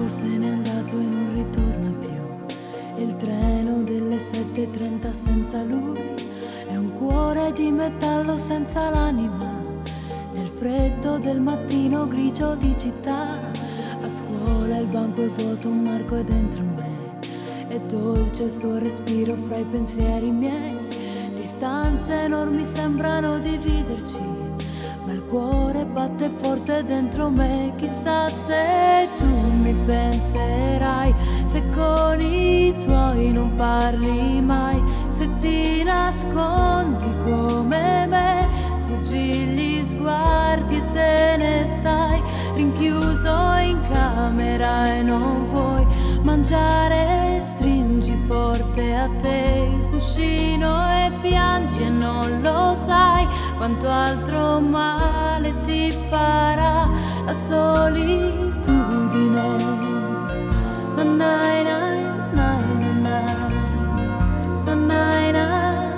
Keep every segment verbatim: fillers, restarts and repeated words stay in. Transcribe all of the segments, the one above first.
Lui se n'è andato e non ritorna più. Il treno delle sette e trenta senza lui è un cuore di metallo senza l'anima. Nel freddo del mattino grigio di città, a scuola il banco è vuoto, un marco è dentro me. È dolce il suo respiro fra i pensieri miei. Distanze enormi sembrano dividerci, ma il cuore batte forte dentro me. Chissà se tu mi penserai, se con i tuoi non parli mai, se ti nascondi come me, sfuggi gli sguardi e te ne stai rinchiuso in camera e non vuoi mangiare. Stringi forte a te il cuscino e piangi e non lo sai quanto altro male ti farà la solitudine. Nanai, nai, nai, nanai, nanai, nai,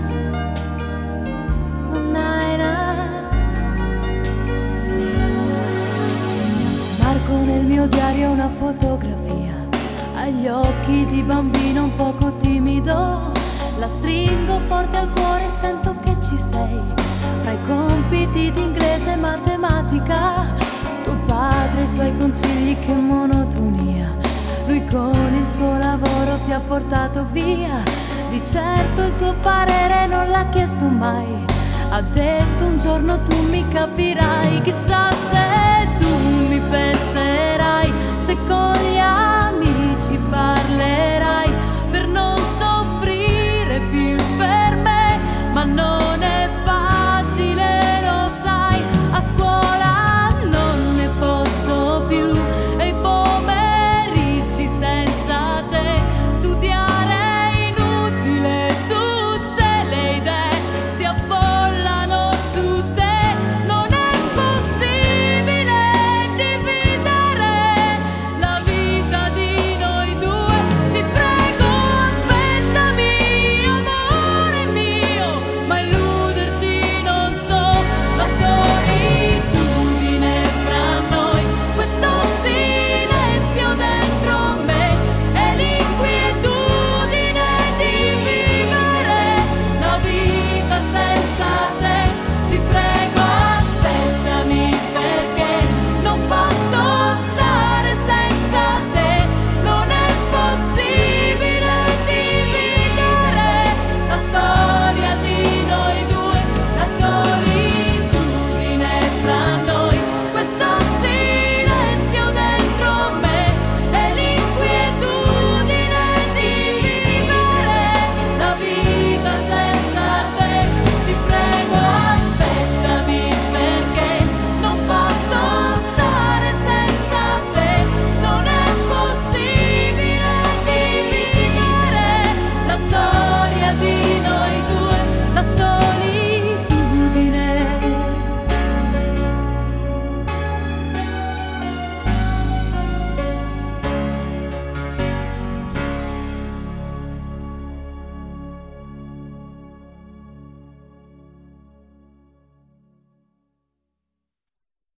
nanai, nai. Marco nel mio diario una fotografia, agli occhi di bambino un poco timido. La stringo forte al cuore e sento che ci sei. Fra i compiti di inglese e matematica, tuo padre e i suoi consigli, che monotonia. Lui con il suo lavoro ti ha portato via. Di certo il tuo parere non l'ha chiesto mai. Ha detto un giorno tu mi capirai. Chissà se